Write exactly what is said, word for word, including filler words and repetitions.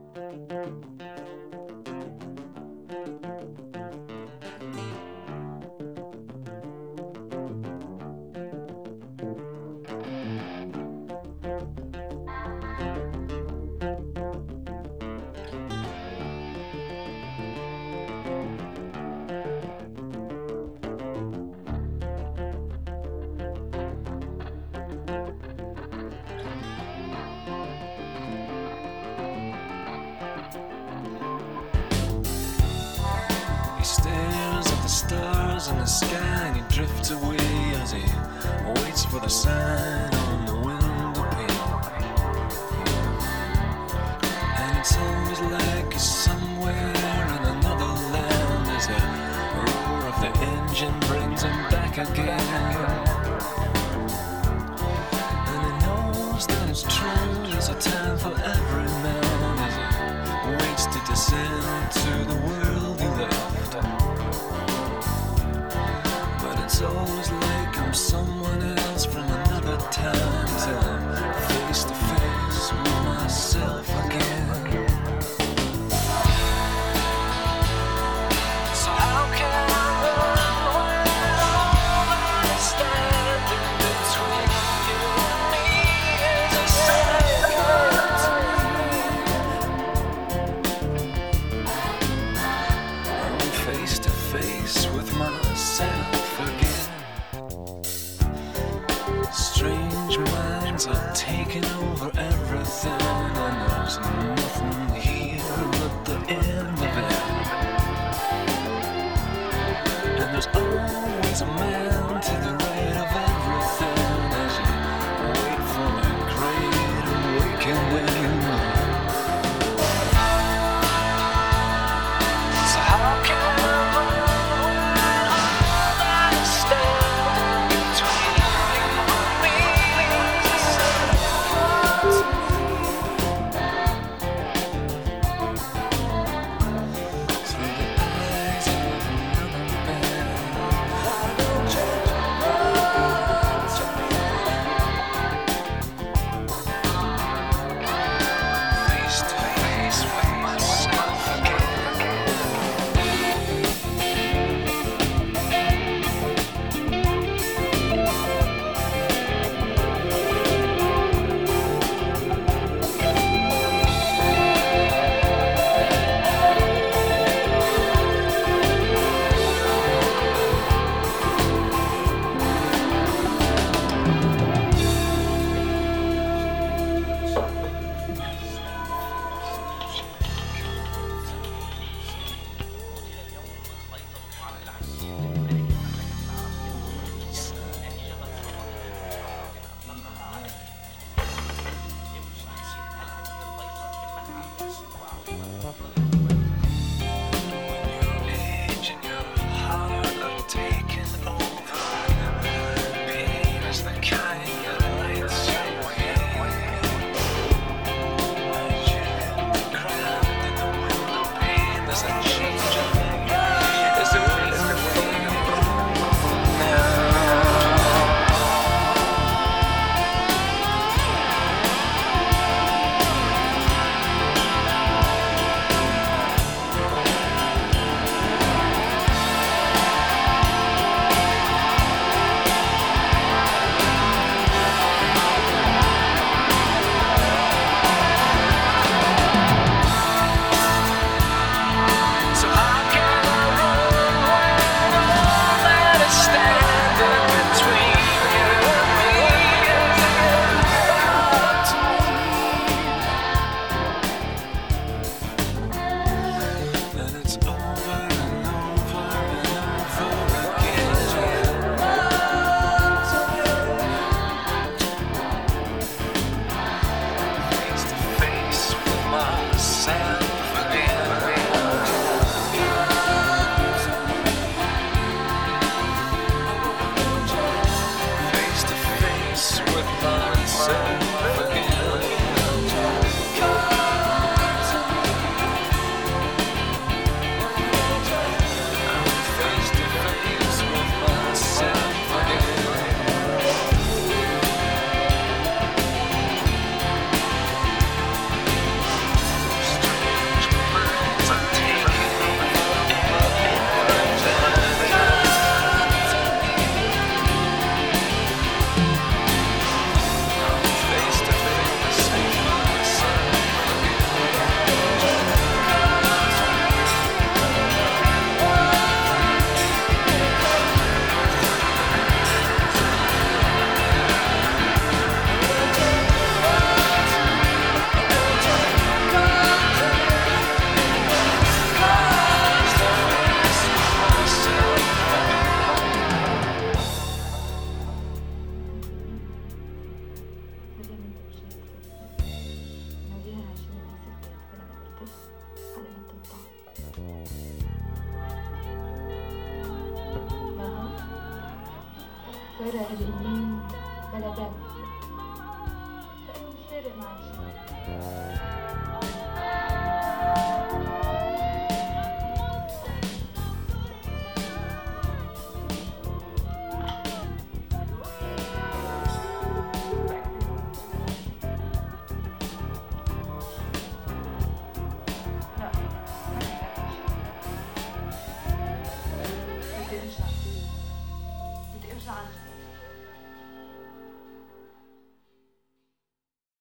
He stares at the stars in the sky and he drifts away as he waits for the sign on the window pane. And it's always like he's somewhere in another land as the roar of the engine brings him back again. And he knows that it's true, there's a time for every man as he waits to descend to the world he left. But it's always like I'm someone else from another time till I'm face to face with myself again. So how can I run when all that is standing between you and me is a second? I'm face to face with myself again. Strange minds are taking over everything, and there's nothing here but the end of it. And there's always a man to the right of everything as you wait for the great awakening. So how can I run when all that is standing between you and me is a second? Through the eyes of another man, why don't you run? Face to face with myself again. Age and your heart are taking over. Pain is the kind that lights your way. As you hit the ground in the window pane, there's a change of name. Is there anything above now? So how can I run when all that is standing between you and me is a and it's over and over and over again. Face to face with myself again. Face to face with myself again. I'm face to face with myself again. Strange Better have you better that